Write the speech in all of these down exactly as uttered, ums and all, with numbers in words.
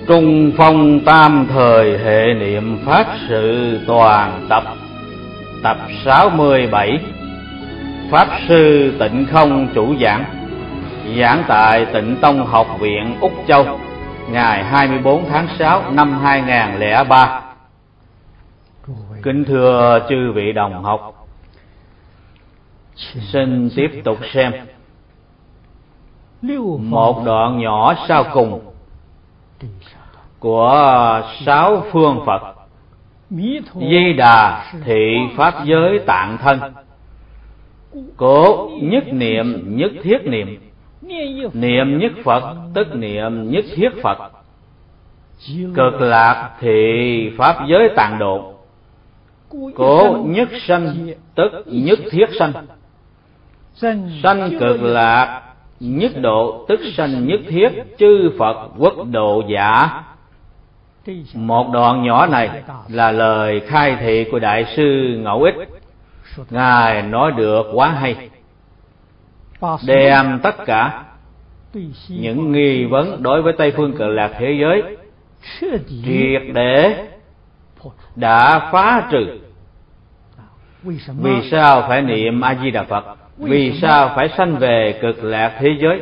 Trung phong tam thời hệ niệm Pháp sự toàn tập. Tập sáu mươi bảy. Pháp sư Tịnh Không chủ giảng. Giảng tại Tịnh Tông Học viện Úc Châu, ngày hai mươi bốn tháng sáu năm hai nghìn không trăm lẻ ba. Kính thưa chư vị đồng học, xin tiếp tục xem một đoạn nhỏ sau cùng của sáu phương Phật Di Đà thị pháp giới tạng thân. Cố nhất niệm nhất thiết niệm, niệm nhất Phật tức niệm nhất thiết Phật. Cực lạc thị pháp giới tạng độ. Cố nhất sanh tức nhất thiết sanh. Sanh cực lạc nhất độ tức sanh nhất thiết chư Phật quốc độ giả. Một đoạn nhỏ này là lời khai thị của Đại sư Ngẫu Ích. Ngài nói được quá hay, đem tất cả những nghi vấn đối với Tây phương cực lạc thế giới triệt để đã phá trừ. Vì sao phải niệm A Di Đà Phật? Vì sao phải sanh về cực lạc thế giới?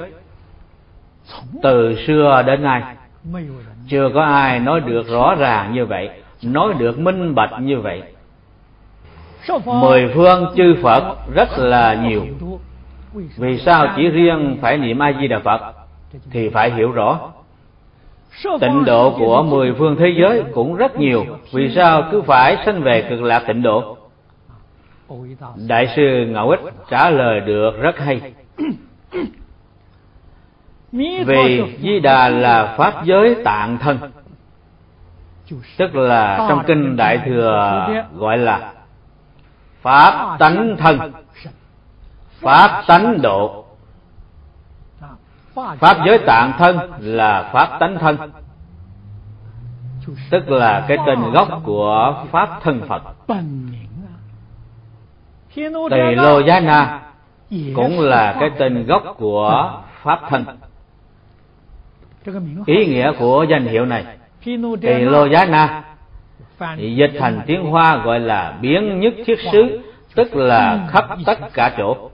Từ xưa đến nay chưa có ai nói được rõ ràng như vậy, nói được minh bạch như vậy. Mười phương chư Phật rất là nhiều, vì sao chỉ riêng phải niệm A Di Đà Phật? Thì phải hiểu rõ. Tịnh độ của mười phương thế giới cũng rất nhiều, vì sao cứ phải sanh về cực lạc tịnh độ? Đại sư Ngẫu Ích trả lời được rất hay. Vì Di Đà là pháp giới tạng thân, tức là trong kinh Đại Thừa gọi là pháp tánh thân, pháp tánh độ. Pháp giới tạng thân là pháp tánh thân, tức là cái tên gốc của pháp thân Phật. Tỳ Lô Giá Na cũng là cái tên gốc của pháp thân. Ý nghĩa của danh hiệu này, Tỳ Lô Giá Na dịch thành tiếng Hoa gọi là biến nhất thiết xứ, tức là khắp tất cả chỗ.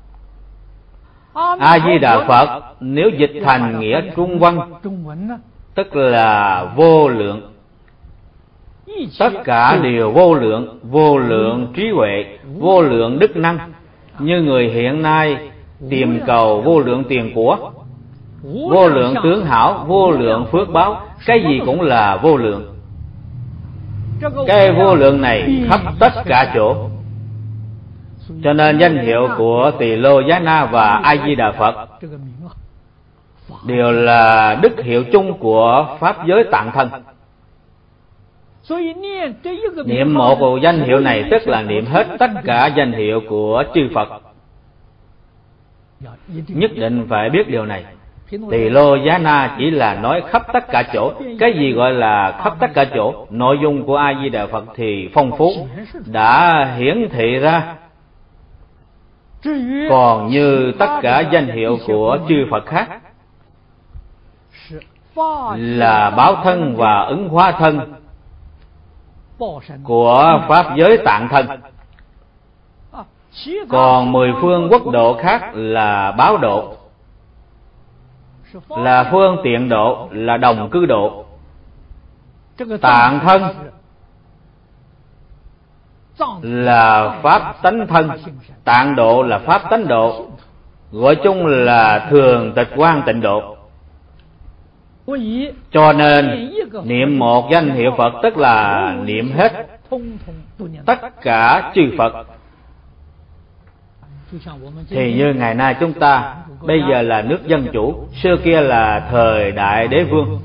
A Di Đà Phật nếu dịch thành nghĩa Trung văn, tức là vô lượng. Tất cả đều vô lượng, vô lượng trí huệ, vô lượng đức năng. Như người hiện nay tìm cầu vô lượng tiền của, vô lượng tướng hảo, vô lượng phước báo, cái gì cũng là vô lượng. Cái vô lượng này khắp tất cả chỗ. Cho nên danh hiệu của Tỳ Lô Giá Na và A Di Đà Phật đều là đức hiệu chung của pháp giới tạng thân. Niệm một danh hiệu này tức là niệm hết tất cả danh hiệu của chư Phật. Nhất định phải biết điều này. Tỳ Lô Giá Na chỉ là nói khắp tất cả chỗ. Cái gì gọi là khắp tất cả chỗ? Nội dung của A Di Đà Phật thì phong phú, đã hiển thị ra. Còn như tất cả danh hiệu của chư Phật khác là báo thân và ứng hóa thân của pháp giới tạng thân. Còn mười phương quốc độ khác là báo độ, là phương tiện độ, là đồng cư độ. Tạng thân là pháp tánh thân, tạng độ là pháp tánh độ, gọi chung là thường tịch quan tịnh độ. Cho nên niệm một danh hiệu Phật tức là niệm hết tất cả chư Phật. Thì như ngày nay chúng ta bây giờ là nước dân chủ, xưa kia là thời đại đế vương.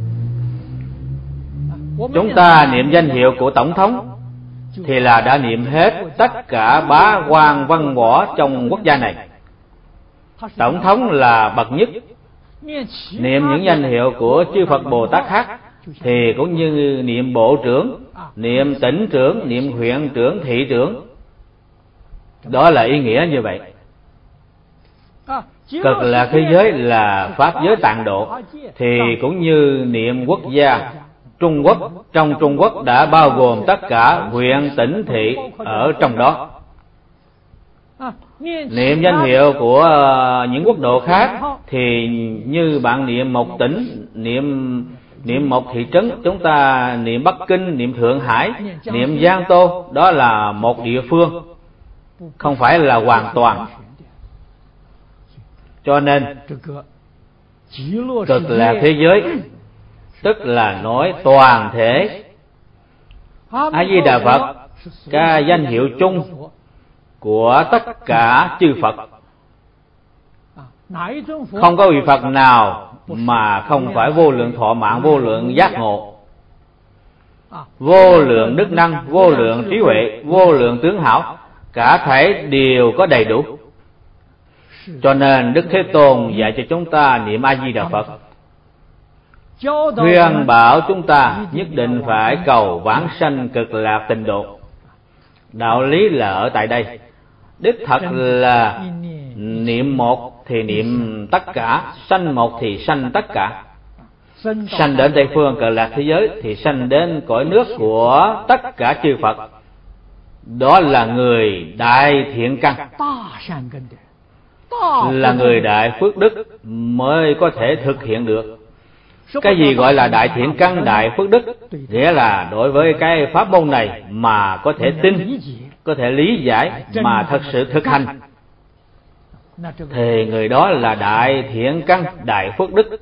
Chúng ta niệm danh hiệu của tổng thống thì là đã niệm hết tất cả bá quan văn võ trong quốc gia này. Tổng thống là bậc nhất. Niệm những danh hiệu của chư Phật Bồ Tát khác thì cũng như niệm bộ trưởng, niệm tỉnh trưởng, niệm huyện trưởng, thị trưởng. Đó là ý nghĩa như vậy. Cực lạc thế giới là pháp giới tạng độ, thì cũng như niệm quốc gia Trung Quốc, trong Trung Quốc đã bao gồm tất cả huyện tỉnh thị ở trong đó. Niệm danh hiệu của những quốc độ khác thì như bạn niệm một tỉnh, niệm niệm một thị trấn, chúng ta niệm Bắc Kinh, niệm Thượng Hải, niệm Giang Tô, đó là một địa phương, không phải là hoàn toàn. Cho nên cực lạc thế giới tức là nói toàn thể. A Di Đà Phật cái danh hiệu chung của tất cả chư Phật. Không có vị Phật nào mà không phải vô lượng thọ mạng, vô lượng giác ngộ, vô lượng đức năng, vô lượng trí huệ, vô lượng tướng hảo, cả thảy đều có đầy đủ. Cho nên Đức Thế Tôn dạy cho chúng ta niệm A Di Đà Phật, khuyên bảo chúng ta nhất định phải cầu vãng sanh cực lạc tịnh độ. Đạo lý là ở tại đây. Đích thật là niệm một thì niệm tất cả, sanh một thì sanh tất cả. Sanh đến Tây phương cực lạc thế giới thì sanh đến cõi nước của tất cả chư Phật. Đó là người đại thiện căn, là người đại phước đức mới có thể thực hiện được. Cái gì gọi là đại thiện căn, đại phước đức? Nghĩa là đối với cái pháp môn này mà có thể tin, có thể lý giải, mà thật sự thực hành, thì người đó là đại thiện căn, đại phước đức.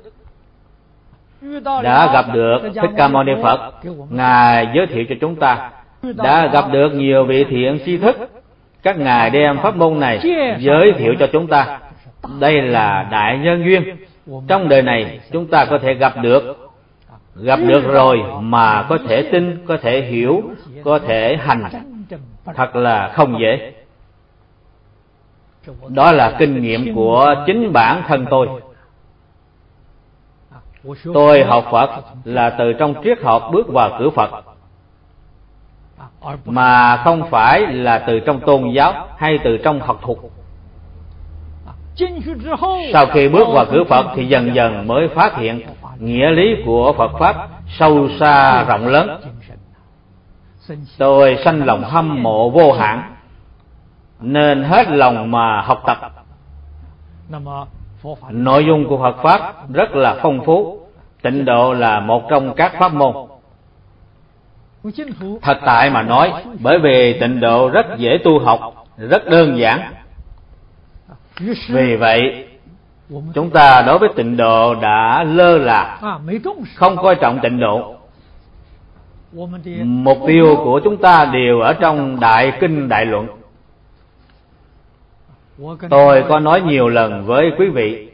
Đã gặp được Thích Ca Mâu Ni Phật, Ngài giới thiệu cho chúng ta. Đã gặp được nhiều vị thiện tri thức, các ngài đem pháp môn này giới thiệu cho chúng ta. Đây là đại nhân duyên. Trong đời này chúng ta có thể gặp được, gặp được rồi mà có thể tin, có thể hiểu, có thể hành, thật là không dễ. Đó là kinh nghiệm của chính bản thân tôi. Tôi học Phật là từ trong triết học bước vào cửa Phật, mà không phải là từ trong tôn giáo hay từ trong học thuật. Sau khi bước vào cửa Phật thì dần dần mới phát hiện nghĩa lý của Phật Pháp sâu xa rộng lớn. Tôi sanh lòng hâm mộ vô hạn, nên hết lòng mà học tập. Nội dung của Phật Pháp rất là phong phú. Tịnh độ là một trong các pháp môn. Thật tại mà nói, bởi vì tịnh độ rất dễ tu học, rất đơn giản. Vì vậy, chúng ta đối với tịnh độ đã lơ là, không coi trọng tịnh độ. Mục tiêu của chúng ta đều ở trong Đại Kinh Đại Luận. Tôi có nói nhiều lần với quý vị,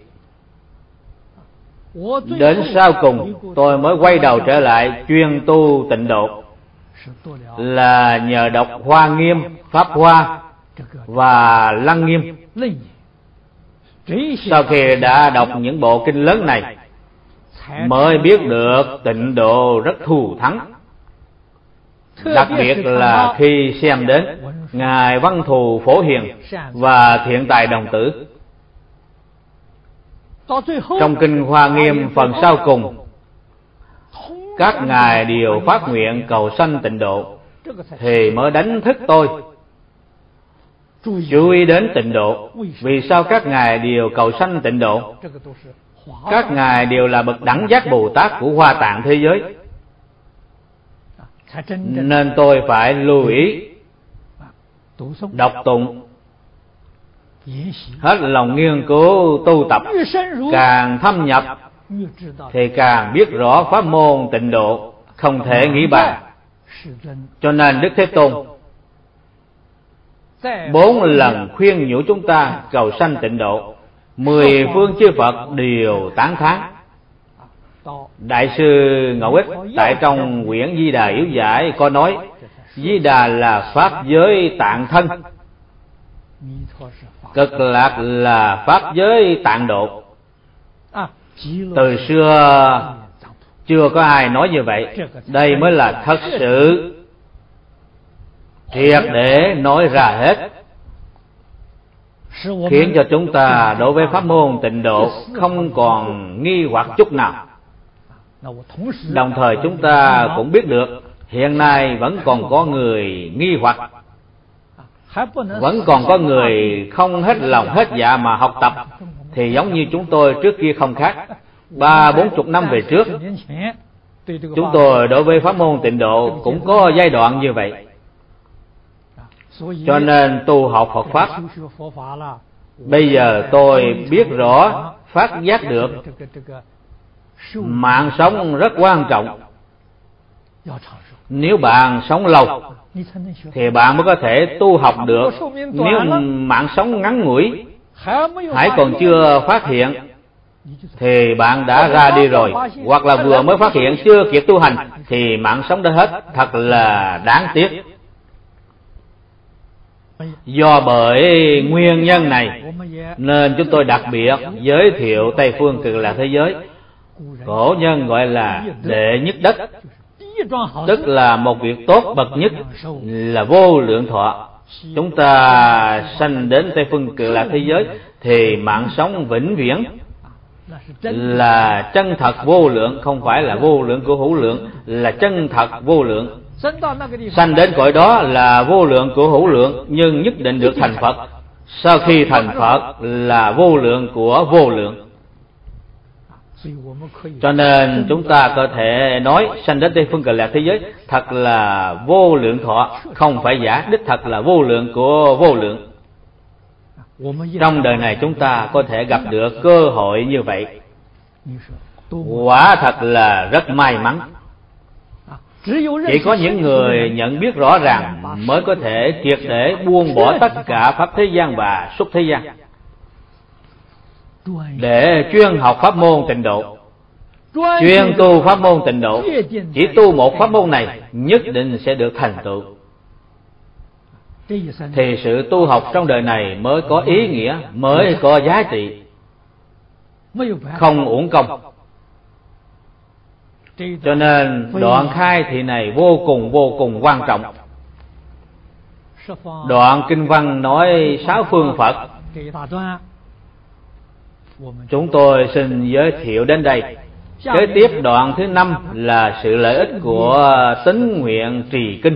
đến sau cùng tôi mới quay đầu trở lại chuyên tu tịnh độ, là nhờ đọc Hoa Nghiêm, Pháp Hoa và Lăng Nghiêm. Sau khi đã đọc những bộ kinh lớn này, mới biết được tịnh độ rất thù thắng. Đặc biệt là khi xem đến Ngài Văn Thù Phổ Hiền và Thiện Tài Đồng Tử. Trong kinh Hoa Nghiêm phần sau cùng, các ngài đều phát nguyện cầu sanh tịnh độ, thì mới đánh thức tôi chú ý đến tịnh độ. Vì sao các ngài đều cầu sanh tịnh độ? Các ngài đều là bậc đẳng giác Bồ Tát của Hoa Tạng thế giới, nên tôi phải lưu ý đọc tụng, hết lòng nghiên cứu tu tập, càng thâm nhập thì càng biết rõ pháp môn tịnh độ, không thể nghĩ bàn. Cho nên Đức Thế Tôn bốn lần khuyên nhủ chúng ta cầu sanh tịnh độ, mười phương chư Phật đều tán thán. Đại sư Ngẫu Ích tại trong quyển Di Đà Yếu Giải có nói, Di Đà là pháp giới tạng thân, Cực lạc là pháp giới tạng độ. Từ xưa chưa có ai nói như vậy. Đây mới là thật sự triệt để nói ra hết. khiến cho chúng ta đối với pháp môn Tịnh Độ không còn nghi hoặc chút nào. Đồng thời chúng ta cũng biết được hiện nay vẫn còn có người nghi hoặc, vẫn còn có người không hết lòng hết dạ mà học tập, thì giống như chúng tôi trước kia không khác. Ba bốn chục năm về trước, chúng tôi đối với pháp môn Tịnh Độ cũng có giai đoạn như vậy. Cho nên tu học Phật Pháp, bây giờ tôi biết rõ, phát giác được mạng sống rất quan trọng. Nếu bạn sống lâu thì bạn mới có thể tu học được. Nếu mạng sống ngắn ngủi, hãy còn chưa phát hiện, thì bạn đã ra đi rồi, hoặc là vừa mới phát hiện chưa kịp tu hành thì mạng sống đã hết, thật là đáng tiếc. Do bởi nguyên nhân này nên chúng tôi đặc biệt giới thiệu Tây Phương Cực Lạc thế giới. Cổ nhân gọi là đệ nhất đất, tức là một việc tốt bậc nhất là vô lượng thọ. Chúng ta sanh đến Tây Phương Cực Lạc thế giới thì mạng sống vĩnh viễn, là chân thật vô lượng, không phải là vô lượng của hữu lượng, là chân thật vô lượng. Sanh đến cõi đó là vô lượng của hữu lượng, nhưng nhất định được thành Phật. Sau khi thành Phật là vô lượng của vô lượng. Cho nên chúng ta có thể nói sanh đến Tây Phương Cực Lạc thế giới thật là vô lượng thọ, không phải giả, đích thật là vô lượng của vô lượng. Trong đời này chúng ta có thể gặp được cơ hội như vậy, quả thật là rất may mắn. Chỉ có những người nhận biết rõ ràng mới có thể triệt để buông bỏ tất cả pháp thế gian và xuất thế gian, để chuyên học pháp môn Tịnh Độ, chuyên tu pháp môn Tịnh Độ. Chỉ tu một pháp môn này nhất định sẽ được thành tựu, thì sự tu học trong đời này mới có ý nghĩa, mới có giá trị, không uổng công. Cho nên đoạn khai thị này vô cùng vô cùng quan trọng. Đoạn kinh văn nói sáu phương Phật, chúng tôi xin giới thiệu đến đây. Kế tiếp đoạn thứ năm là sự lợi ích của tín nguyện trì kinh.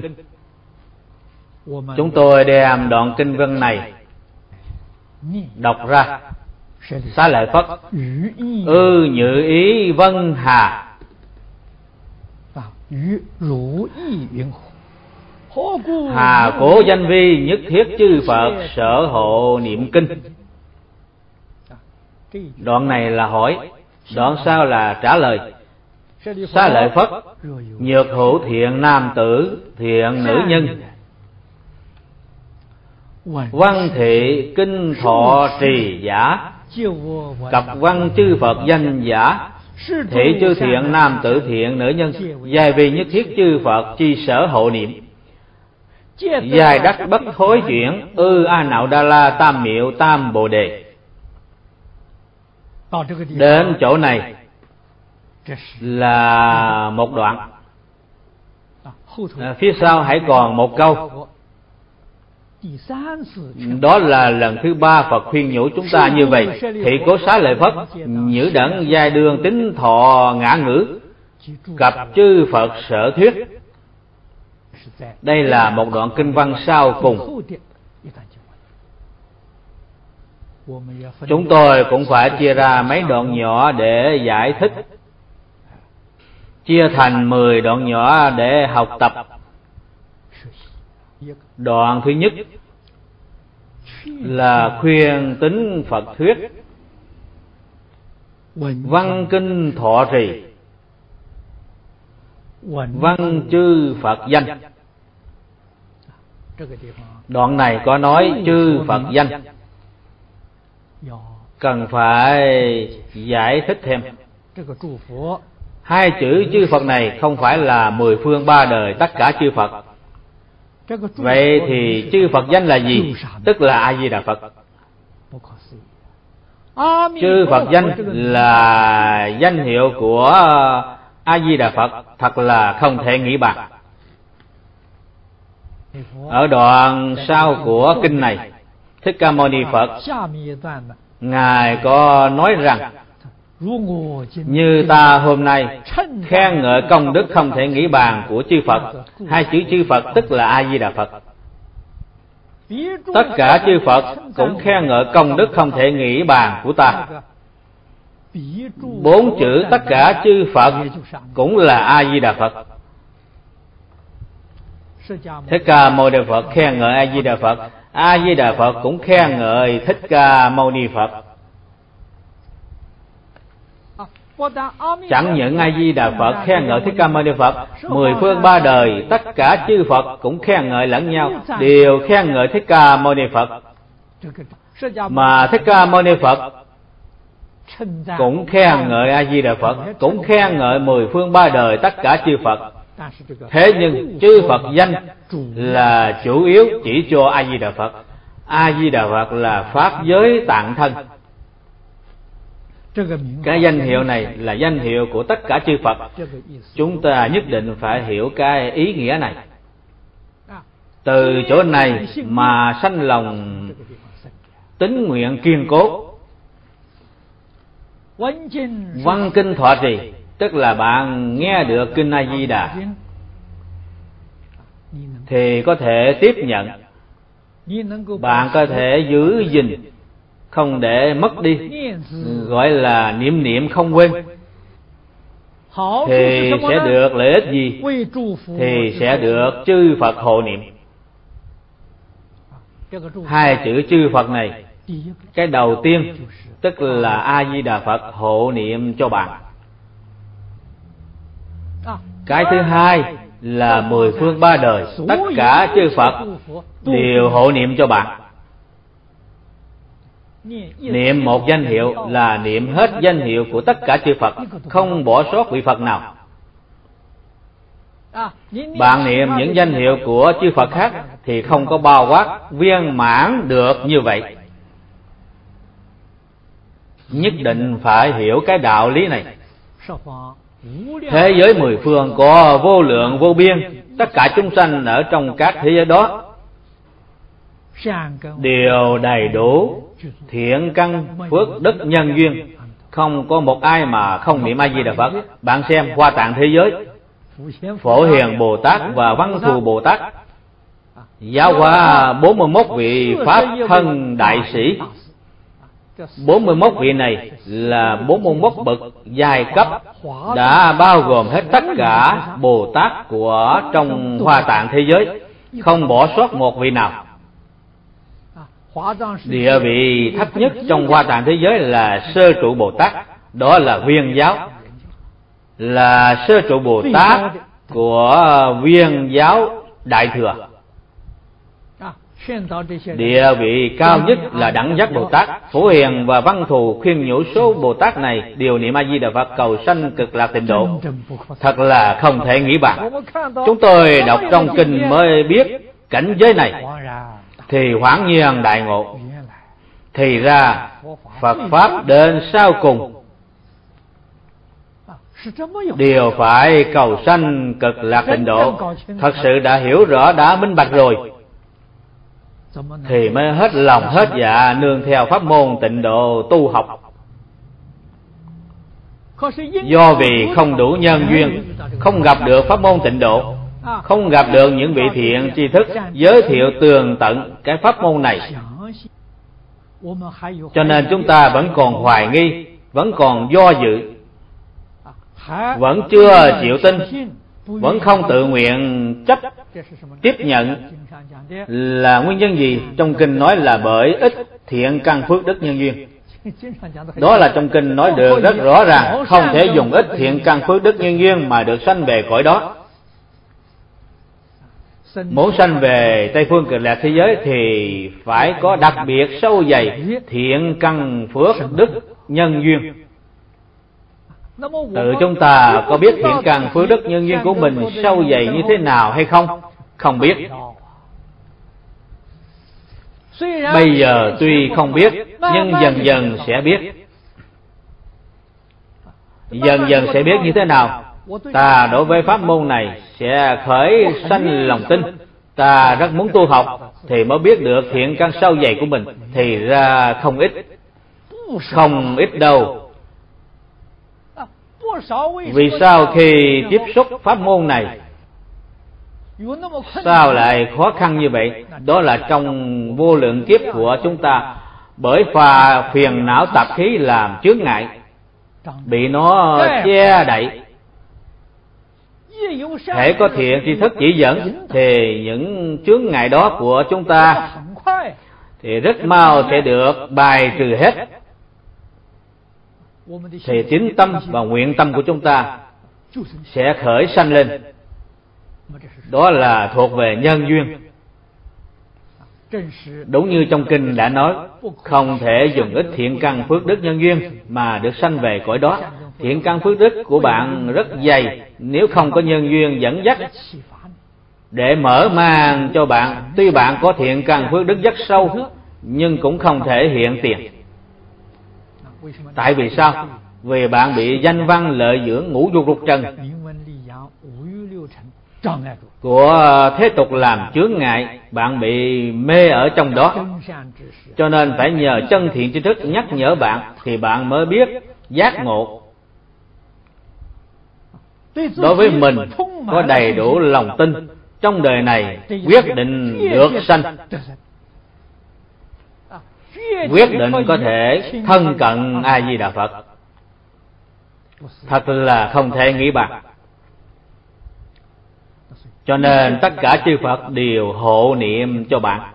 Chúng tôi đem đoạn kinh văn này đọc ra. Xá lợi Phất: ư nhự ý vân hà, hà cố danh vi, nhất thiết chư Phật sở hộ niệm kinh. Đoạn này là hỏi, đoạn sau là trả lời. Xá lợi Phất: nhược hữu thiện nam tử, thiện nữ nhân, văn thị kinh thọ trì giả, cập văn chư Phật danh giả, thị chư thiện nam tử thiện nữ nhân, giai vì nhất thiết chư Phật chi sở hộ niệm, giai đắc bất thối chuyển, ư a nạo đa la tam miệu tam bồ đề. Đến chỗ này là một đoạn, à, phía sau hãy còn một câu. Đó là lần thứ ba Phật khuyên nhủ chúng ta như vậy: thị cố xá lợi Phất, nhữ đẳng giai đương tính thọ ngã ngữ, cập chư Phật sở thuyết. Đây là một đoạn kinh văn sau cùng. Chúng tôi cũng phải chia ra mấy đoạn nhỏ để giải thích, chia thành mười đoạn nhỏ để học tập. Đoạn thứ nhất là khuyên tín Phật thuyết, văn kinh thọ trì, văn chư Phật danh. Đoạn này có nói chư Phật danh, cần phải giải thích thêm. Hai chữ chư Phật này không phải là mười phương ba đời tất cả chư Phật. Vậy thì chư Phật danh là gì? Tức là A Di Đà Phật. Chư Phật danh là danh hiệu của A Di Đà Phật, thật là không thể nghĩ bàn. Ở đoạn sau của kinh này Thích Ca Mâu Ni Phật Ngài có nói rằng: như ta hôm nay khen ngợi công đức không thể nghĩ bàn của chư Phật. Hai chữ chư Phật tức là A Di Đà Phật. Tất cả chư Phật cũng khen ngợi công đức không thể nghĩ bàn của ta. Bốn chữ tất cả chư Phật cũng là A Di Đà Phật. Thích Ca Mâu Ni Phật khen ngợi A Di Đà Phật, A Di Đà Phật cũng khen ngợi Thích Ca Mâu Ni Phật. Chẳng những A Di Đà Phật khen ngợi Thích Ca Mâu Ni Phật, mười phương ba đời tất cả chư Phật cũng khen ngợi lẫn nhau, đều khen ngợi Thích Ca Mâu Ni Phật. Mà Thích Ca Mâu Ni Phật cũng khen ngợi A Di Đà Phật, cũng khen ngợi mười phương ba đời tất cả chư Phật. Thế nhưng chư Phật danh là chủ yếu chỉ cho A Di Đà Phật. A Di Đà Phật là pháp giới tạng thân. Cái danh hiệu này là danh hiệu của tất cả chư Phật. Chúng ta nhất định phải hiểu cái ý nghĩa này. Từ chỗ này mà sanh lòng tín nguyện kiên cố. Văn kinh thọ trì tức là bạn nghe được kinh A Di Đà thì có thể tiếp nhận, bạn có thể giữ gìn không để mất đi, gọi là niệm niệm không quên. Thì sẽ được lợi ích gì? Thì sẽ được chư Phật hộ niệm. Hai chữ chư Phật này, cái đầu tiên tức là A Di Đà Phật hộ niệm cho bạn. Cái thứ hai là mười phương ba đời tất cả chư Phật đều hộ niệm cho bạn. Niệm một danh hiệu là niệm hết danh hiệu của tất cả chư Phật, không bỏ sót vị Phật nào. Bạn niệm những danh hiệu của chư Phật khác thì không có bao quát viên mãn được như vậy. Nhất định phải hiểu cái đạo lý này. Thế giới mười phương có vô lượng vô biên, tất cả chúng sanh ở trong các thế giới đó đều đầy đủ thiện căn phước đức nhân duyên, không có một ai mà không niệm A Di Đà Phật. Bạn xem Hoa Tạng thế giới, Phổ Hiền Bồ Tát và Văn Thù Bồ Tát giáo hóa bốn mươi mốt vị pháp thân đại sĩ. bốn mươi mốt vị này là bốn mươi mốt bậc giai cấp, đã bao gồm hết tất cả Bồ Tát của trong Hoa Tạng thế giới, không bỏ sót một vị nào. Địa vị thấp nhất trong Hoa Tạng thế giới là Sơ Trụ Bồ Tát, đó là Viên giáo, là Sơ Trụ Bồ Tát của Viên giáo Đại Thừa. Địa vị cao nhất là Đẳng Giác Bồ Tát. Phổ Hiền và Văn Thù khuyên nhủ số Bồ Tát này đều niệm A Di Đà Phật cầu sanh cực lạc tịnh độ, thật là không thể nghĩ bàn. Chúng tôi đọc trong kinh mới biết cảnh giới này, thì hoảng nhiên đại ngộ. Thì ra Phật pháp đến sau cùng đều phải cầu sanh cực lạc tịnh độ. Thật sự đã hiểu rõ, đã minh bạch rồi thì mới hết lòng hết dạ nương theo pháp môn tịnh độ tu học. Do vì không đủ nhân duyên, không gặp được pháp môn tịnh độ, không gặp được những vị thiện tri thức giới thiệu tường tận cái pháp môn này, cho nên chúng ta vẫn còn hoài nghi, vẫn còn do dự, vẫn chưa chịu tin, vẫn không tự nguyện chấp tiếp nhận. Là nguyên nhân gì? Trong kinh nói là bởi ít thiện căn phước đức nhân duyên. Đó là trong kinh nói được rất rõ ràng, không thể dùng ít thiện căn phước đức nhân duyên mà được sanh về cõi đó. Muốn sanh về Tây phương cực lạc thế giới thì phải có đặc biệt sâu dày thiện căn phước đức nhân duyên. Tự chúng ta có biết thiện căn phước đức nhân duyên của mình sâu dày như thế nào hay không? Không biết. Bây giờ tuy không biết, nhưng dần dần sẽ biết. Dần dần sẽ biết như thế nào? Ta đối với pháp môn này sẽ khởi sanh lòng tin, Ta rất muốn tu học thì mới biết được thiện căn sâu dày của mình, thì ra không ít, không ít đâu. Vì sao khi tiếp xúc pháp môn này sao lại khó khăn như vậy? Đó là trong vô lượng kiếp của chúng ta, bởi phà phiền não tạp khí làm chướng ngại, bị nó che đậy. Hễ có thiện tri thức chỉ dẫn thì những chướng ngại đó của chúng ta thì rất mau sẽ được bài trừ hết. Thì tín tâm và nguyện tâm của chúng ta sẽ khởi sanh lên. Đó là thuộc về nhân duyên. Đúng như trong kinh đã nói, không thể dùng ít thiện căn phước đức nhân duyên mà được sanh về cõi đó. Thiện căn phước đức của bạn rất dày, nếu không có nhân duyên dẫn dắt để mở màn cho bạn, tuy bạn có thiện căn phước đức rất sâu nhưng cũng không thể hiện tiền. Tại vì sao? Vì bạn bị danh văn lợi dưỡng ngũ dục lục trần của thế tục làm chướng ngại, bạn bị mê ở trong đó. Cho nên phải nhờ chân thiện tri thức nhắc nhở bạn thì bạn mới biết giác ngộ. Đối với mình có đầy đủ lòng tin, trong đời này quyết định được sanh, quyết định có thể thân cận A Di Đà Phật. Thật là không thể nghĩ bàn. Cho nên tất cả chư Phật đều hộ niệm cho bạn.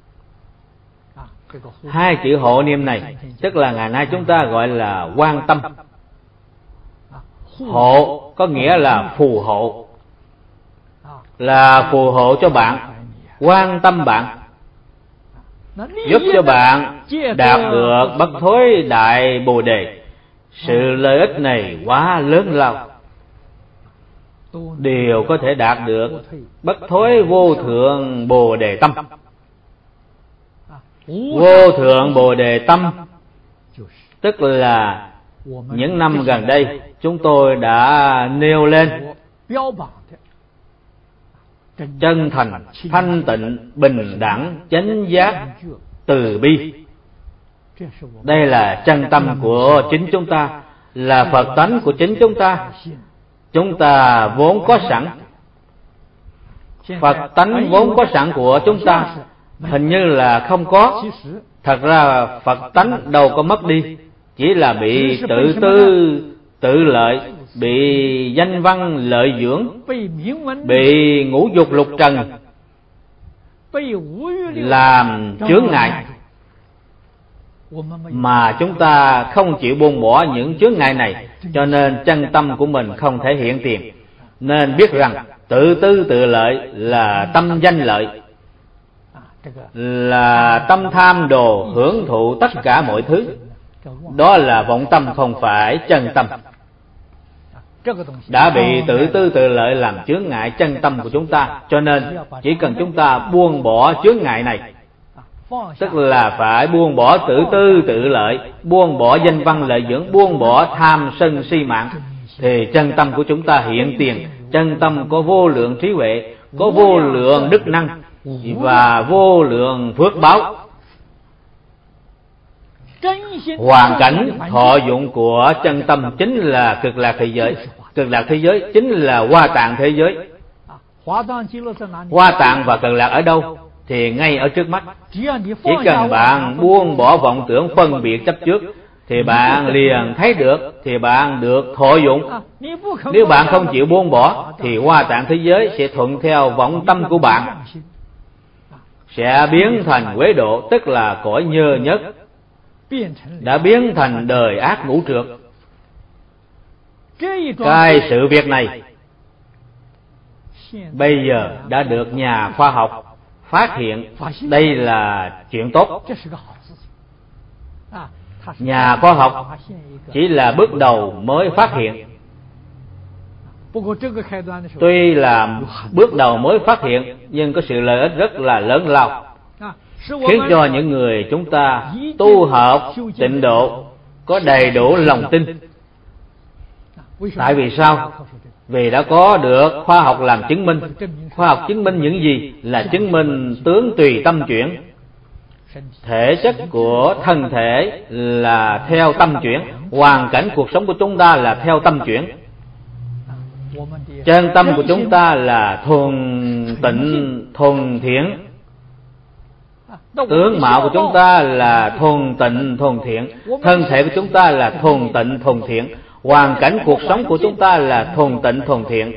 Hai chữ hộ niệm này tức là ngày nay chúng ta gọi là quan tâm. Hộ có nghĩa là phù hộ, là phù hộ cho bạn, quan tâm bạn, giúp cho bạn đạt được bất thối đại bồ đề. Sự lợi ích này quá lớn lao, đều có thể đạt được bất thối vô thượng bồ đề tâm. Vô thượng bồ đề tâm tức là những năm gần đây chúng tôi đã nêu lên chân thành, thanh tịnh, bình đẳng, chánh giác, từ bi. Đây là chân tâm của chính chúng ta, là Phật tánh của chính chúng ta. Chúng ta vốn có sẵn, Phật tánh vốn có sẵn của chúng ta hình như là không có. Thật ra Phật tánh đâu có mất đi, chỉ là bị tự tư, tự lợi, bị danh văn lợi dưỡng, bị ngũ dục lục trần làm chướng ngại, mà chúng ta không chịu buông bỏ những chướng ngại này, cho nên chân tâm của mình không thể hiện tiền. Nên biết rằng tự tư tự lợi là tâm danh lợi, là tâm tham đồ hưởng thụ tất cả mọi thứ. Đó là vọng tâm, không phải chân tâm. Đã bị tự tư tự lợi làm chướng ngại chân tâm của chúng ta, cho nên chỉ cần chúng ta buông bỏ chướng ngại này, tức là phải buông bỏ tự tư tự lợi, buông bỏ danh văn lợi dưỡng, buông bỏ tham sân si mạng, thì chân tâm của chúng ta hiện tiền. Chân tâm có vô lượng trí huệ, có vô lượng đức năng và vô lượng phước báo. Hoàn cảnh thọ dụng của chân tâm chính là cực lạc thế giới. Cực lạc thế giới chính là Hoa Tạng thế giới. Hoa Tạng và cực lạc ở đâu? Thì ngay ở trước mắt. Chỉ cần bạn buông bỏ vọng tưởng phân biệt chấp trước thì bạn liền thấy được, thì bạn được thọ dụng. Nếu bạn không chịu buông bỏ thì Hoa Tạng thế giới sẽ thuận theo vọng tâm của bạn, sẽ biến thành quế độ, tức là cõi nhơ nhất, đã biến thành đời ác ngũ trượt. Cái sự việc này bây giờ đã được nhà khoa học phát hiện. Đây là chuyện tốt. Nhà khoa học chỉ là bước đầu mới phát hiện. Tuy là bước đầu mới phát hiện, nhưng có sự lợi ích rất là lớn lao, khiến cho những người chúng ta tu học tịnh độ có đầy đủ lòng tin. Tại vì sao? Vì đã có được khoa học làm chứng minh. Khoa học chứng minh những gì? Là chứng minh tướng tùy tâm chuyển. Thể chất của thân thể là theo tâm chuyển, hoàn cảnh cuộc sống của chúng ta là theo tâm chuyển. Chân tâm của chúng ta là thuần tịnh thuần thiện, tướng mạo của chúng ta là thuần tịnh thuần thiện, thân thể của chúng ta là thuần tịnh thuần thiện, hoàn cảnh cuộc sống của chúng ta là thuần tịnh thuần thiện.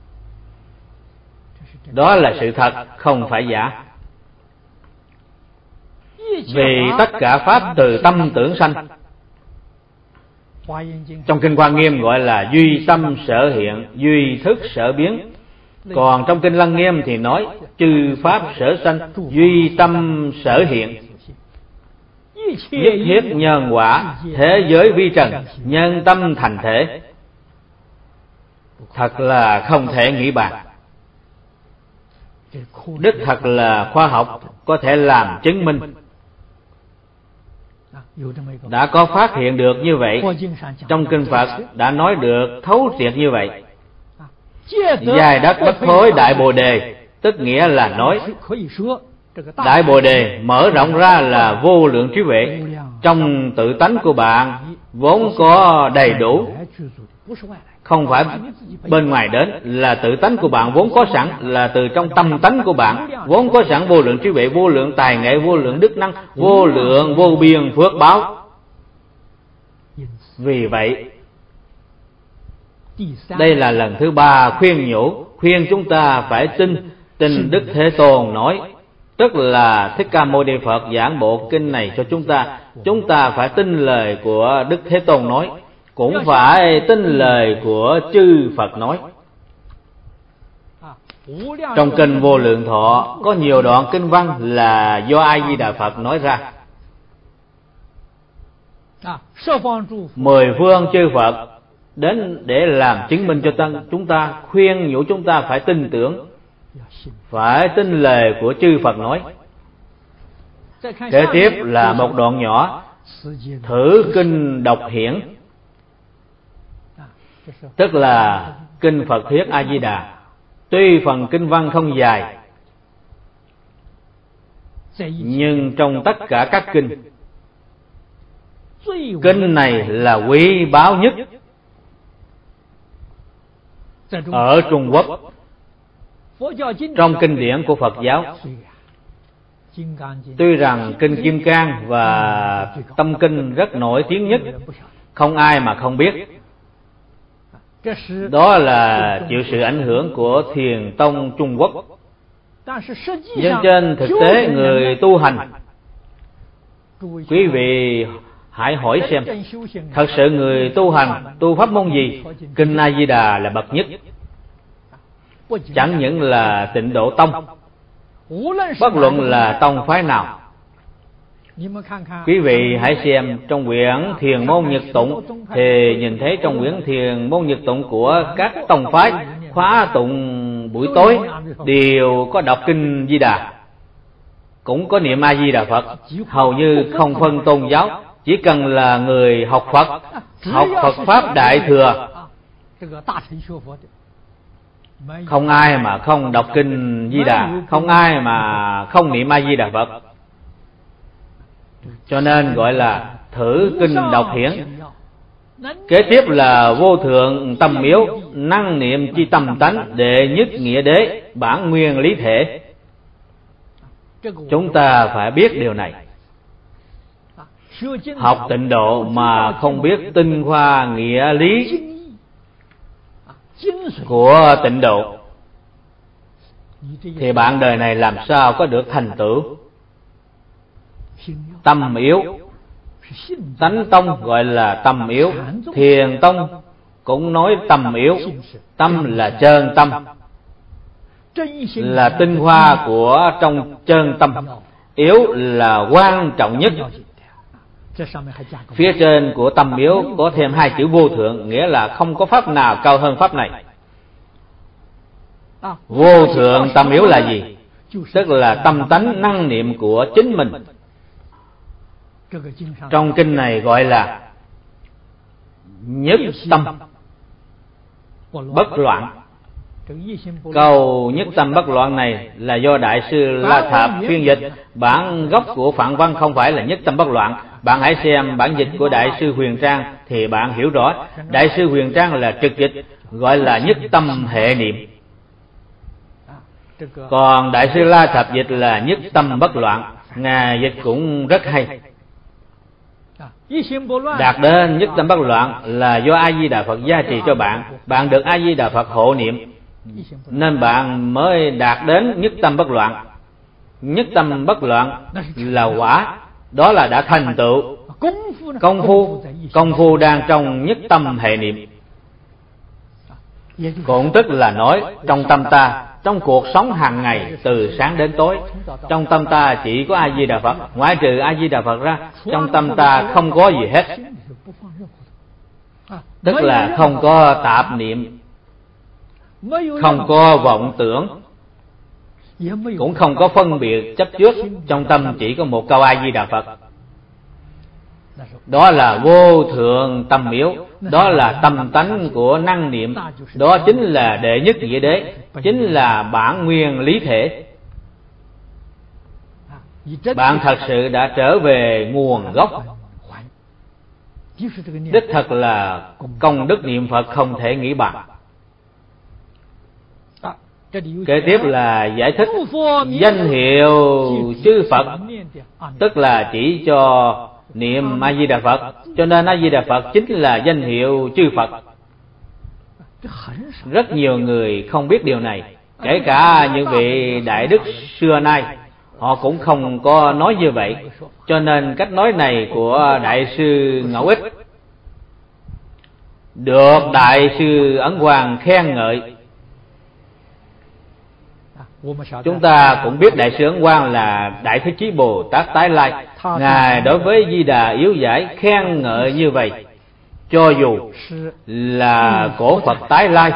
Đó là sự thật, không phải giả. Vì tất cả pháp từ tâm tưởng sanh. Trong Kinh Hoa Nghiêm gọi là duy tâm sở hiện, duy thức sở biến. Còn trong Kinh Lăng Nghiêm thì nói chư pháp sở sanh, duy tâm sở hiện. Nhất thiết nhân quả, thế giới vi trần, nhân tâm thành thể. Thật là không thể nghĩ bàn. Đích thật là khoa học có thể làm chứng minh. Đã có phát hiện được như vậy. Trong Kinh Phật đã nói được thấu triệt như vậy. Dài đất bất thối đại bồ đề, tức nghĩa là nói đại bồ đề mở rộng ra là vô lượng trí huệ. Trong tự tánh của bạn vốn có đầy đủ, không phải bên ngoài đến, là tự tánh của bạn vốn có sẵn, là từ trong tâm tánh của bạn vốn có sẵn vô lượng trí huệ, vô lượng tài nghệ, vô lượng đức năng, vô lượng vô biên phước báo. Vì vậy, đây là lần thứ ba khuyên nhủ, khuyên chúng ta phải tin tin Đức Thế Tôn nói, tức là Thích Ca Mâu Ni Phật giảng bộ kinh này cho chúng ta. Chúng ta phải tin lời của Đức Thế Tôn nói, cũng phải tin lời của chư Phật nói. Trong Kinh Vô Lượng Thọ có nhiều đoạn kinh văn là do A Di Đà Phật nói ra. Mười phương chư Phật đến để làm chứng minh cho tăng chúng ta, khuyên nhủ chúng ta phải tin tưởng, phải tin lời của chư Phật nói. Kế tiếp là một đoạn nhỏ, Thử Kinh Độc Hiển, tức là kinh Phật thuyết A Di Đà. Tuy phần kinh văn không dài, nhưng trong tất cả các kinh, kinh này là quý báu nhất. Ở Trung Quốc, trong kinh điển của Phật giáo, tuy rằng kinh Kim Cang và Tâm Kinh rất nổi tiếng nhất, không ai mà không biết. Đó là chịu sự ảnh hưởng của Thiền Tông Trung Quốc. Nhưng trên thực tế người tu hành, quý vị hãy hỏi xem, thật sự người tu hành, tu pháp môn gì, kinh A Di Đà là bậc nhất. Chẳng những là Tịnh Độ Tông, bất luận là tông phái nào. Quý vị hãy xem trong quyển Thiền Môn Nhật Tụng, thì nhìn thấy trong quyển Thiền Môn Nhật Tụng của các tông phái, khóa tụng buổi tối đều có đọc kinh Di Đà, cũng có niệm A Di Đà Phật, hầu như không phân tôn giáo. Chỉ cần là người học Phật, học Phật Pháp Đại Thừa, không ai mà không đọc kinh Di Đà, không ai mà không niệm A Di Đà Phật. Cho nên gọi là Thử Kinh Độc Hiển. Kế tiếp là Vô Thượng Tâm Miếu, năng niệm chi tâm tánh, đệ nhất nghĩa đế, bản nguyên lý thể. Chúng ta phải biết điều này. Học tịnh độ mà không biết tinh hoa nghĩa lý của tịnh độ, thì bạn đời này làm sao có được thành tựu. Tâm yếu, Tánh Tông gọi là tâm yếu, Thiền Tông cũng nói tâm yếu. Tâm là chân tâm, là tinh hoa của trong chân tâm. Yếu là quan trọng nhất. Phía trên của tâm yếu có thêm hai chữ vô thượng, nghĩa là không có pháp nào cao hơn pháp này. Vô thượng tâm yếu là gì? Tức là tâm tánh năng niệm của chính mình. Trong kinh này gọi là nhất tâm. bất loạn. Câu nhất tâm bất loạn này là do Đại sư La Thạp phiên dịch. Bản gốc của Phạn Văn không phải là nhất tâm bất loạn. Bạn hãy xem bản dịch của Đại sư Huyền Trang thì bạn hiểu rõ. Đại sư Huyền Trang là trực dịch, gọi là nhất tâm hệ niệm. Còn Đại sư La Thạp dịch là nhất tâm bất loạn. Ngài dịch cũng rất hay. Đạt đến nhất tâm bất loạn là do A Di Đà Phật gia trì cho bạn. Bạn được A Di Đà Phật hộ niệm, nên bạn mới đạt đến nhất tâm bất loạn. Nhất tâm bất loạn là quả, đó là đã thành tựu. Công phu Công phu đang trong nhất tâm hệ niệm. Cũng tức là nói trong tâm ta, trong cuộc sống hàng ngày từ sáng đến tối, trong tâm ta chỉ có A Di Đà Phật. Ngoại trừ A Di Đà Phật ra, trong tâm ta không có gì hết. Tức là không có tạp niệm, không có vọng tưởng, cũng không có phân biệt chấp trước. Trong tâm chỉ có một câu A Di Đà Phật. Đó là vô thượng tâm miếu, đó là tâm tánh của năng niệm, đó chính là đệ nhất nghĩa đế, chính là bản nguyên lý thể. Bạn thật sự đã trở về nguồn gốc. Đích thật là công đức niệm Phật không thể nghĩ bằng. Kế tiếp là giải thích danh hiệu chư Phật, tức là chỉ cho niệm A Di Đà Phật, cho nên A Di Đà Phật chính là danh hiệu chư Phật. Rất nhiều người không biết điều này, kể cả những vị đại đức xưa nay, họ cũng không có nói như vậy. Cho nên cách nói này của Đại sư Ngẫu Ích được Đại sư Ấn Quang khen ngợi. Chúng ta cũng biết Đại sư Ấn Quang là Đại Thế Chí Bồ Tát tái lai. Ngài đối với Di Đà yếu giải khen ngợi như vậy, cho dù là cổ Phật tái lai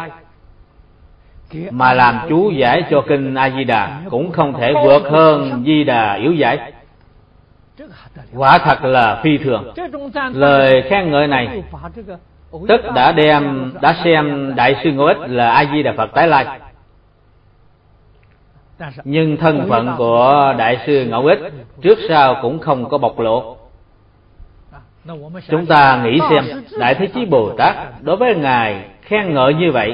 mà làm chú giải cho kinh A Di Đà cũng không thể vượt hơn Di Đà yếu giải. Quả thật là phi thường. Lời khen ngợi này tức đã đem đã xem Đại sư Ngẫu Ích là A Di Đà Phật tái lai. Nhưng thân phận của Đại sư Ngẫu Ích trước sau cũng không có bộc lộ. Chúng ta nghĩ xem, Đại Thế Chí Bồ Tát đối với Ngài khen ngợi như vậy,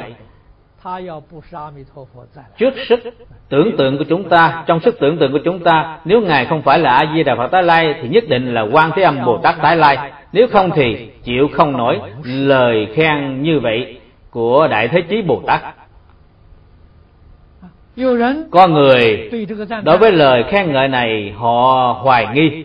trước sức tưởng tượng của chúng ta, trong sức tưởng tượng của chúng ta, nếu Ngài không phải là A Di Đà Phật tái lai thì nhất định là Quan Thế Âm Bồ Tát tái lai. Nếu không thì chịu không nổi lời khen như vậy của Đại Thế Chí Bồ Tát. Có người đối với lời khen ngợi này họ hoài nghi.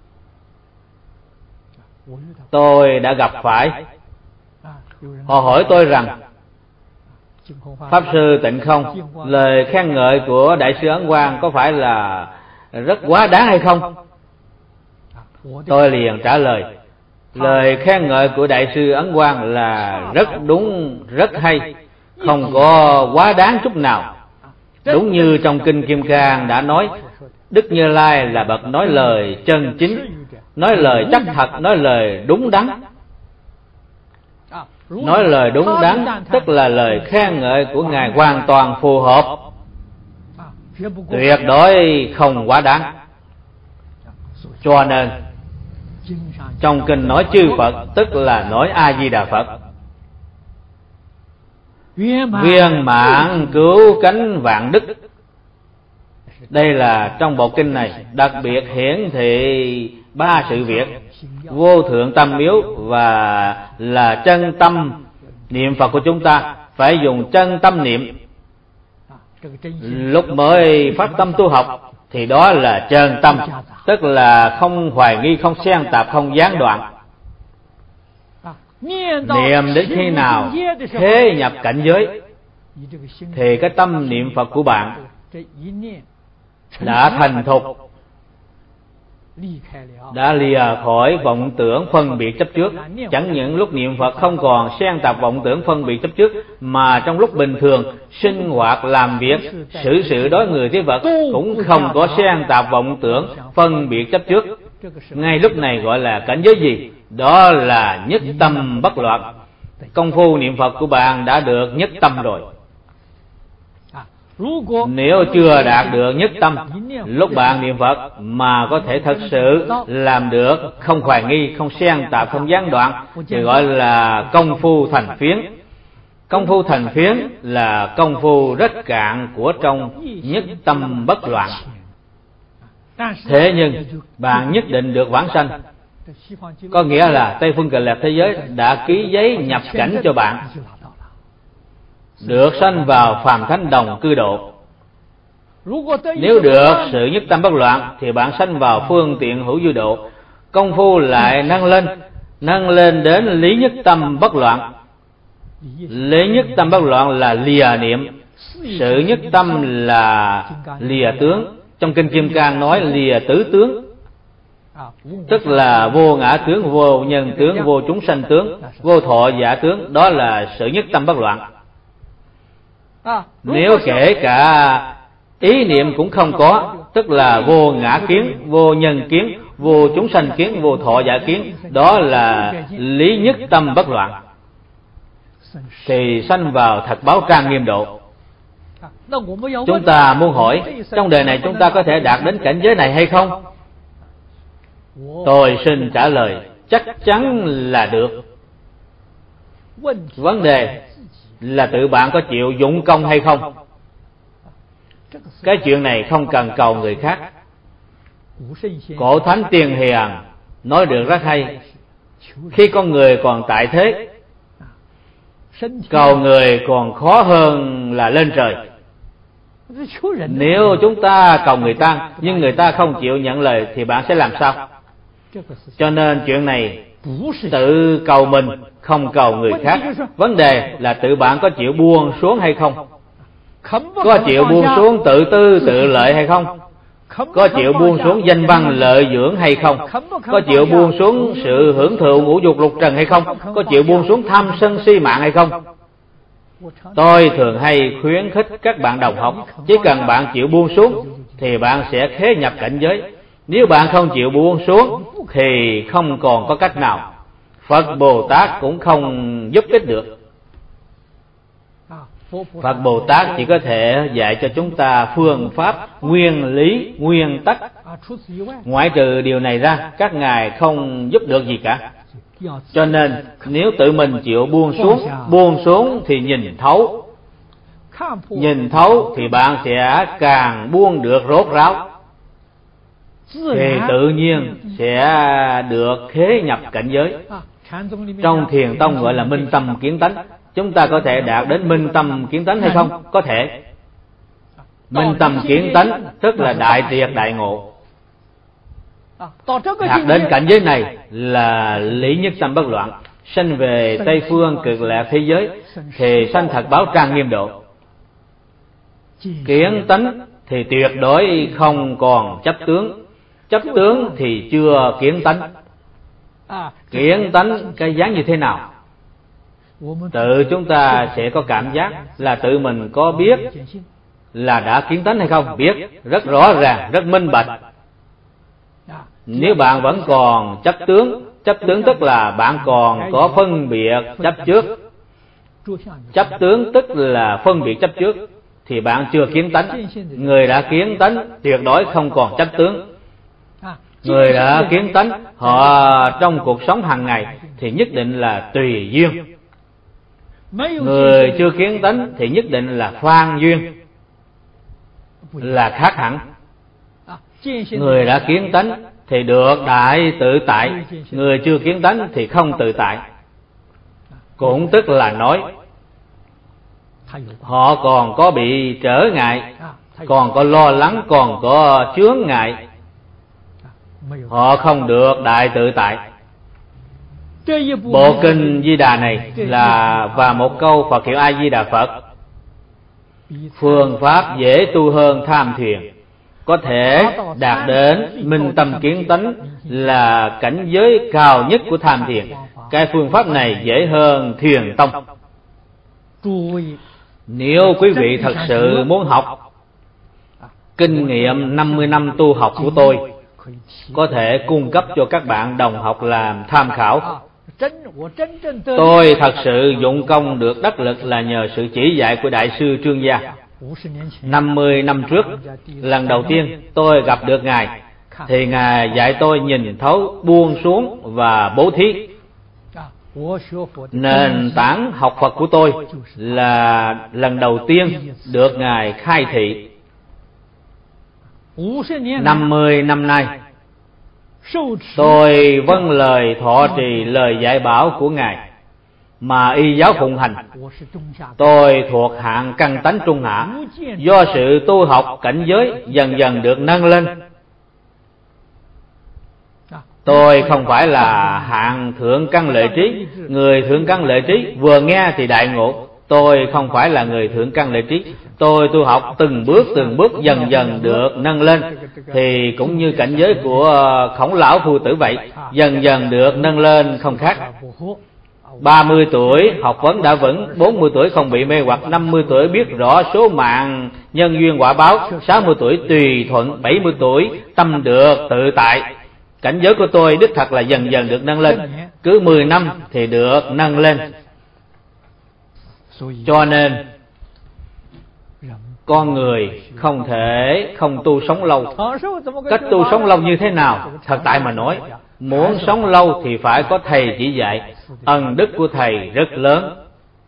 Tôi đã gặp phải. Họ hỏi tôi rằng, Pháp Sư Tịnh Không, lời khen ngợi của Đại sư Ấn Quang có phải là rất quá đáng hay không? Tôi liền trả lời, lời khen ngợi của Đại sư Ấn Quang là rất đúng, rất hay, không có quá đáng chút nào. Đúng như trong Kinh Kim Cang đã nói, Đức Như Lai là bậc nói lời chân chính, nói lời chắc thật, nói lời đúng đắn. Nói lời đúng đắn tức là lời khen ngợi của Ngài hoàn toàn phù hợp, tuyệt đối không quá đáng. Cho nên trong kinh nói chư Phật tức là nói A Di Đà Phật. Viên mãn cứu cánh vạn đức, đây là trong bộ kinh này đặc biệt hiển thị ba sự việc: vô thượng tâm miếu và là chân tâm niệm Phật của chúng ta. Phải dùng chân tâm niệm. Lúc mới phát tâm tu học thì đó là chân tâm, tức là không hoài nghi, không xen tạp, không gián đoạn. Niệm đến khi nào thế nhập cảnh giới thì cái tâm niệm Phật của bạn đã thành thục, đã lìa khỏi vọng tưởng phân biệt chấp trước. Chẳng những lúc niệm Phật không còn xen tạp vọng tưởng phân biệt chấp trước, mà trong lúc bình thường sinh hoạt làm việc xử sự đối người với vật cũng không có xen tạp vọng tưởng phân biệt chấp trước. Ngay lúc này gọi là cảnh giới gì? Đó là nhất tâm bất loạn. công phu niệm Phật của bạn đã được nhất tâm rồi. Nếu chưa đạt được nhất tâm, lúc bạn niệm Phật mà có thể thật sự làm được không hoài nghi, không xen tạp, không gián đoạn, thì gọi là công phu thành phiến. Công phu thành phiến là công phu rất cạn của trong nhất tâm bất loạn. Thế nhưng bạn nhất định được vãng sanh, có nghĩa là Tây phương Cực Lạc thế giới đã ký giấy nhập cảnh cho bạn, được sanh vào phàm thánh đồng cư độ. Nếu được sự nhất tâm bất loạn thì bạn sanh vào phương tiện hữu dư độ. Công phu lại nâng lên, nâng lên đến lý nhất tâm bất loạn. Lý nhất tâm bất loạn là lìa niệm, sự nhất tâm là lìa tướng. Trong kinh Kim Cang nói lìa tứ tướng, tức là vô ngã tướng, vô nhân tướng, vô chúng sanh tướng, vô thọ giả tướng. Đó là sự nhất tâm bất loạn. Nếu kể cả ý niệm cũng không có, tức là vô ngã kiến, vô nhân kiến, vô chúng sanh kiến, vô thọ giả kiến, đó là lý nhất tâm bất loạn, thì sanh vào thật báo trang nghiêm độ. Chúng ta muốn hỏi, trong đời này chúng ta có thể đạt đến cảnh giới này hay không? Tôi xin trả lời, chắc chắn là được. Vấn đề là tự bạn có chịu dụng công hay không. Cái chuyện này không cần cầu người khác. Cổ thánh tiên hiền nói được rất hay: khi con người còn tại thế, cầu người còn khó hơn là lên trời. Nếu chúng ta cầu người ta nhưng người ta không chịu nhận lời thì bạn sẽ làm sao? Cho nên chuyện này tự cầu mình, không cầu người khác. Vấn đề là tự bạn có chịu buông xuống hay không? Có chịu buông xuống tự tư tự lợi hay không? Có chịu buông xuống danh văn lợi dưỡng hay không? Có chịu buông xuống sự hưởng thụ ngũ dục lục trần hay không? Có chịu buông xuống tham sân si mạng hay không? Tôi thường hay khuyến khích các bạn đồng học, chỉ cần bạn chịu buông xuống thì bạn sẽ khế nhập cảnh giới. Nếu bạn không chịu buông xuống thì không còn có cách nào. Phật Bồ Tát cũng không giúp ích được. Phật Bồ Tát chỉ có thể dạy cho chúng ta phương pháp, nguyên lý, nguyên tắc. Ngoại trừ điều này ra, các ngài không giúp được gì cả. Cho nên nếu tự mình chịu buông xuống, buông xuống thì nhìn thấu. Nhìn thấu thì bạn sẽ càng buông được rốt ráo, thì tự nhiên sẽ được khế nhập cảnh giới. Trong Thiền Tông gọi là minh tâm kiến tánh. Chúng ta có thể đạt đến minh tâm kiến tánh hay không? Có thể. Minh tâm kiến tánh tức là đại triệt đại ngộ. Đạt đến cảnh giới này là lý nhất tâm bất loạn, sanh về Tây phương Cực Lạc thế giới thì sanh thật báo trang nghiêm độ. Kiến tánh thì tuyệt đối không còn chấp tướng. Chấp tướng thì chưa kiến tánh. Kiến tánh cái dáng như thế nào? Tự chúng ta sẽ có cảm giác là tự mình có biết là đã kiến tánh hay không? Biết rất rõ ràng, rất minh bạch. Nếu bạn vẫn còn chấp tướng, chấp tướng tức là bạn còn có phân biệt chấp trước. Chấp tướng tức là phân biệt chấp trước, thì bạn chưa kiến tánh. Người đã kiến tánh tuyệt đối không còn chấp tướng. Người đã kiến tánh, họ trong cuộc sống hàng ngày thì nhất định là tùy duyên. Người chưa kiến tánh thì nhất định là phan duyên, là khác hẳn. Người đã kiến tánh thì được đại tự tại, người chưa kiến tánh thì không tự tại. Cũng tức là nói họ còn có bị trở ngại, còn có lo lắng, còn có chướng ngại, họ không được đại tự tại. Bộ kinh Di Đà này là và một câu Phật hiệu A Di Đà Phật: phương pháp dễ tu hơn tham thiền, có thể đạt đến minh tâm kiến tánh là cảnh giới cao nhất của tham thiền. Cái phương pháp này dễ hơn Thiền Tông. Nếu quý vị thật sự muốn học, kinh nghiệm năm mươi năm tu học của tôi có thể cung cấp cho các bạn đồng học làm tham khảo. Tôi thật sự dụng công được đắc lực là nhờ sự chỉ dạy của Đại sư Trương Gia. năm mươi năm trước, lần đầu tiên tôi gặp được Ngài, thì Ngài dạy tôi nhìn thấu buông xuống và bố thí. Nền tảng học Phật của tôi là lần đầu tiên được Ngài khai thị. năm mươi năm nay, tôi vâng lời thọ trì lời dạy bảo của Ngài mà y giáo phụng hành. Tôi thuộc hạng căn tánh trung hạ, do sự tu học cảnh giới dần dần được nâng lên. Tôi không phải là hạng thượng căn lệ trí. Người thượng căn lệ trí vừa nghe thì đại ngộ. Tôi không phải là người thượng căn lệ trí. Tôi tu học từng bước từng bước dần dần được nâng lên, thì cũng như cảnh giới của Khổng Lão Phu Tử vậy, dần dần được nâng lên không khác. Ba mươi tuổi học vấn đã vững, bốn mươi tuổi không bị mê hoặc, năm mươi tuổi biết rõ số mạng nhân duyên quả báo, sáu mươi tuổi tùy thuận, bảy mươi tuổi tâm được tự tại. Cảnh giới của tôi đích thật là dần dần được nâng lên, cứ mười năm thì được nâng lên. Cho nên con người không thể không tu sống lâu. Cách tu sống lâu như thế nào? Thật tại mà nói, muốn sống lâu thì phải có thầy chỉ dạy. Ân đức của thầy rất lớn.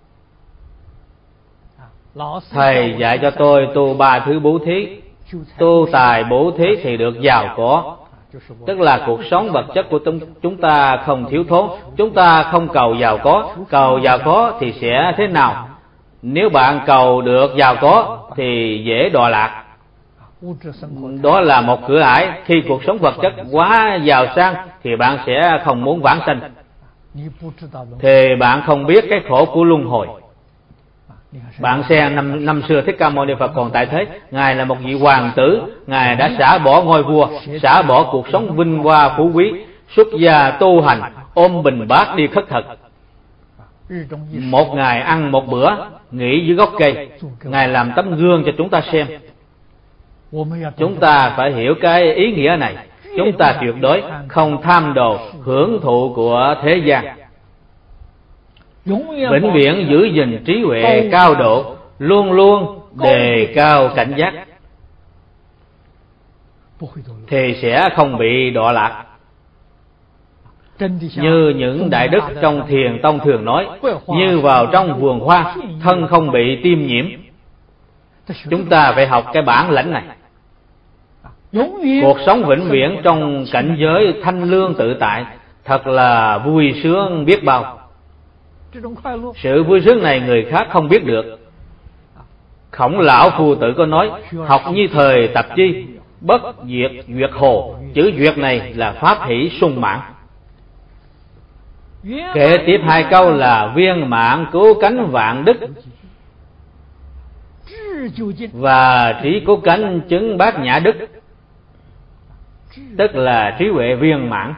Thầy dạy cho tôi tu ba thứ bố thí. Tu tài bố thí thì được giàu có, tức là cuộc sống vật chất của chúng ta không thiếu thốn. Chúng ta không cầu giàu có. Cầu giàu có thì sẽ thế nào? Nếu bạn cầu được giàu có thì dễ đọa lạc. Đó là một cửa ải. Khi cuộc sống vật chất quá giàu sang thì bạn sẽ không muốn vãng sanh, thì bạn không biết cái khổ của luân hồi. Bạn xem năm, năm xưa Thích Ca Mâu Ni Phật còn tại thế, Ngài là một vị hoàng tử. Ngài đã xả bỏ ngôi vua, xả bỏ cuộc sống vinh hoa phú quý, xuất gia tu hành, ôm bình bát đi khất thực. Một ngày ăn một bữa, nghỉ dưới gốc cây. Ngài làm tấm gương cho chúng ta xem. Chúng ta phải hiểu cái ý nghĩa này. Chúng ta tuyệt đối không tham đồ hưởng thụ của thế gian, vĩnh viễn giữ gìn trí huệ cao độ, luôn luôn đề cao cảnh giác, thì sẽ không bị đọa lạc. Như những đại đức trong Thiền Tông thường nói, như vào trong vườn hoa, thân không bị tiêm nhiễm. Chúng ta phải học cái bản lãnh này. Cuộc sống vĩnh viễn trong cảnh giới thanh lương tự tại thật là vui sướng biết bao. Sự vui sướng này người khác không biết được. Khổng Lão Phu Tử có nói, học như thời tập chi, bất diệt duyệt hồ. Chữ duyệt này là pháp hỷ sung mãn. Kế tiếp hai câu là viên mãn cứu cánh vạn đức, và trí cứu cánh chứng bát nhã đức, tức là trí huệ viên mãn.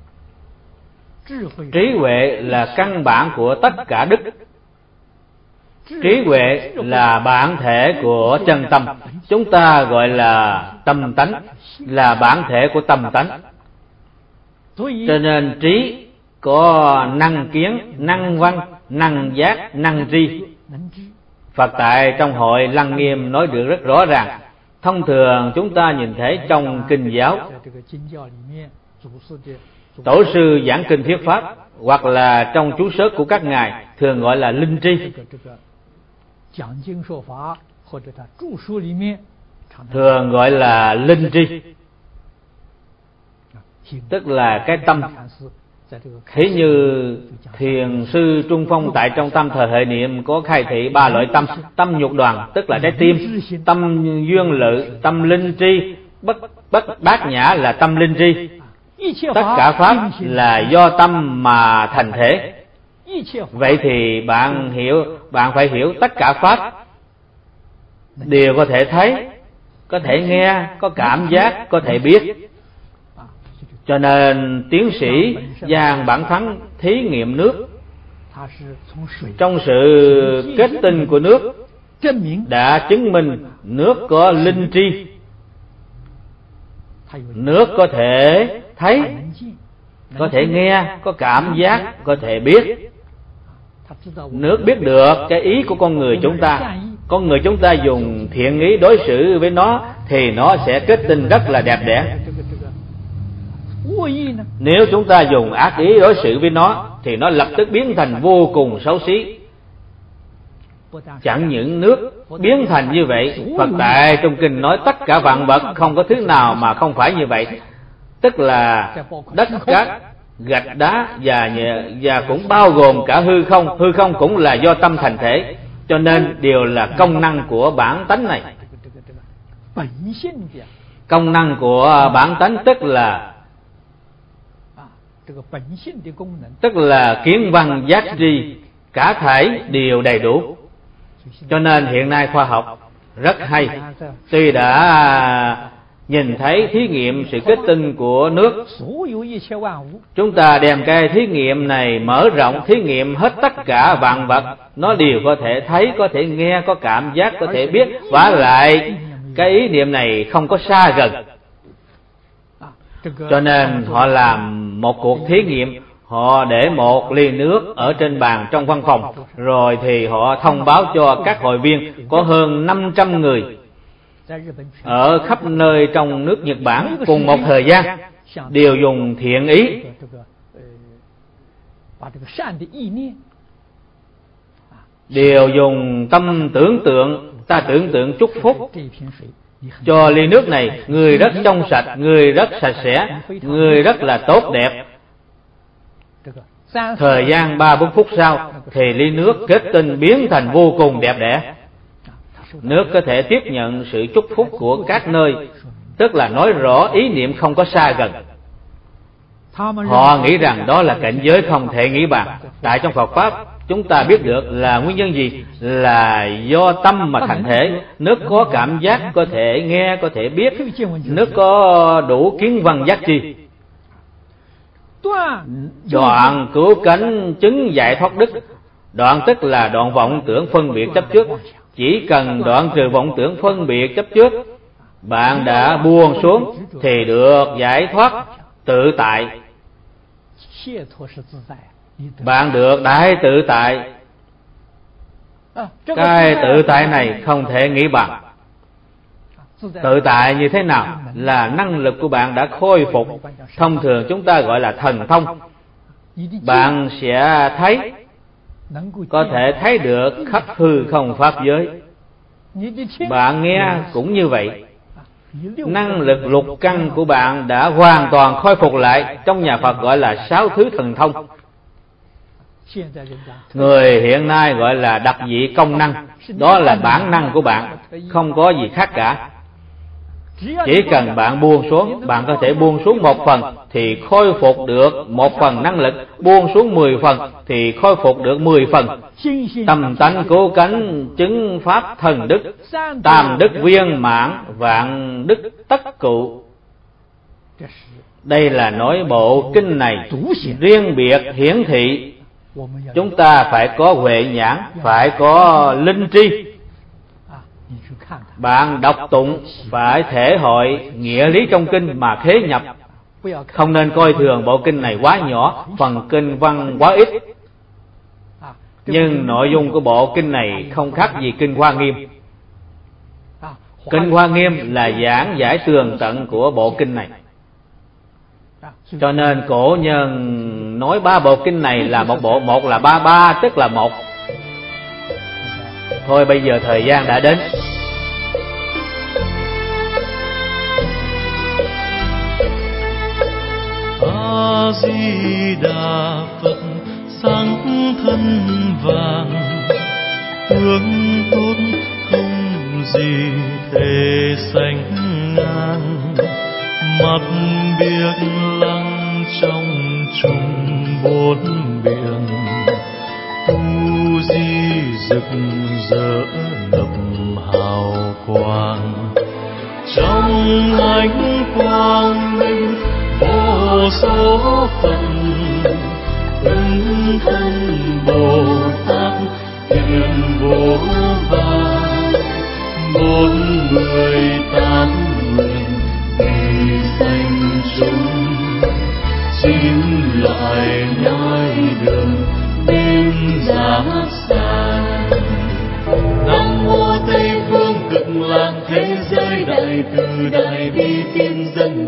Trí huệ là căn bản của tất cả đức. Trí huệ là bản thể của chân tâm. Chúng ta gọi là tâm tánh, là bản thể của tâm tánh. Cho nên trí có năng kiến, năng văn, năng giác, năng tri. Phật tại trong hội Lăng Nghiêm nói được rất rõ ràng. Thông thường chúng ta nhìn thấy trong kinh giáo, tổ sư giảng kinh thuyết pháp, hoặc là trong chú sớ của các ngài thường gọi là linh tri. Thường gọi là linh tri, tức là cái tâm. Thế như Thiền sư Trung Phong tại trong Tam Thời Hệ Niệm có khai thị ba loại tâm. Tâm nhục đoàn tức là trái tim, tâm duyên lự, tâm linh tri, bất bất bát nhã là tâm linh tri. Tất cả pháp là do tâm mà thành thể. Vậy thì bạn hiểu, bạn phải hiểu tất cả pháp đều có thể thấy, có thể nghe, có cảm giác, có thể biết. Cho nên tiến sĩ Giang Bản Thắng thí nghiệm nước, trong sự kết tinh của nước đã chứng minh nước có linh tri. Nước có thể thấy, có thể nghe, có cảm giác, có thể biết. Nước biết được cái ý của con người chúng ta. Con người chúng ta dùng thiện ý đối xử với nó thì nó sẽ kết tinh rất là đẹp đẽ. Nếu chúng ta dùng ác ý đối xử với nó thì nó lập tức biến thành vô cùng xấu xí. Chẳng những nước biến thành như vậy, Phật tại trong kinh nói tất cả vạn vật không có thứ nào mà không phải như vậy. Tức là đất cát, gạch đá và và cũng bao gồm cả hư không. Hư không cũng là do tâm thành thể, cho nên đều là công năng của bản tánh này. Công năng của bản tánh tức là tức là kiến văn giác tri, cả thảy đều đầy đủ. Cho nên hiện nay khoa học rất hay. Tuy đã nhìn thấy thí nghiệm sự kết tinh của nước, chúng ta đem cái thí nghiệm này mở rộng thí nghiệm hết tất cả vạn vật, nó đều có thể thấy, có thể nghe, có cảm giác, có thể biết. Vả lại cái ý niệm này không có xa gần. Cho nên họ làm một cuộc thí nghiệm, họ để một ly nước ở trên bàn trong văn phòng, rồi thì họ thông báo cho các hội viên, có hơn năm trăm người ở khắp nơi trong nước Nhật Bản cùng một thời gian đều dùng thiện ý, đều dùng tâm tưởng tượng, ta tưởng tượng chúc phúc cho ly nước này. Người rất trong sạch, người rất sạch sẽ, người rất là tốt đẹp. Thời gian ba bốn phút sau thì ly nước kết tinh biến thành vô cùng đẹp đẽ. Nước có thể tiếp nhận sự chúc phúc của các nơi, tức là nói rõ ý niệm không có xa gần. Họ nghĩ rằng đó là cảnh giới không thể nghĩ bàn. Tại trong Phật Pháp chúng ta biết được là nguyên nhân gì? Là do tâm mà thành thể. Nước có cảm giác, có thể nghe, có thể biết. Nước có đủ kiến văn giác tri. Đoạn cứu cánh chứng giải thoát đức. Đoạn tức là đoạn vọng tưởng phân biệt chấp trước. Chỉ cần đoạn trừ vọng tưởng phân biệt chấp trước, bạn đã buông xuống thì được giải thoát tự tại. Bạn được đại tự tại. Cái tự tại này không thể nghĩ bằng. Tự tại như thế nào? Là năng lực của bạn đã khôi phục. Thông thường chúng ta gọi là thần thông. Bạn sẽ thấy, có thể thấy được khắp hư không pháp giới. Bạn nghe cũng như vậy. Năng lực lục căn của bạn đã hoàn toàn khôi phục lại. Trong nhà Phật gọi là sáu thứ thần thông. Người hiện nay gọi là đặc dị công năng. Đó là bản năng của bạn, không có gì khác cả. Chỉ cần bạn buông xuống, bạn có thể buông xuống một phần thì khôi phục được một phần năng lực, buông xuống mười phần thì khôi phục được mười phần. Tâm tánh cố cánh chứng pháp thần đức, tam đức viên mãn, vạn đức tất cụ. Đây là nói bộ kinh này riêng biệt hiển thị. Chúng ta phải có huệ nhãn, phải có linh tri. Bạn đọc tụng phải thể hội nghĩa lý trong kinh mà khế nhập. Không nên coi thường bộ kinh này quá nhỏ, phần kinh văn quá ít. Nhưng nội dung của bộ kinh này không khác gì kinh Hoa Nghiêm. Kinh Hoa Nghiêm là giảng giải tường tận của bộ kinh này. Cho nên cổ nhân nói ba bộ kinh này là một bộ, một là ba ba, tức là một. Thôi bây giờ thời gian đã đến. A Di Đà Phật sáng thân vàng, tướng tốt không gì thể sánh ngang. Mặt biếc lăng trong trung bốn biển, tu di rực rỡ ngập hào quang. Trong ánh quang minh vô số phận, ứng thân Bồ Tát hiền vô vàn. Bốn mươi tám nguyện vì sanh chúng, xin làng thế giới đại từ đại bi tiên dân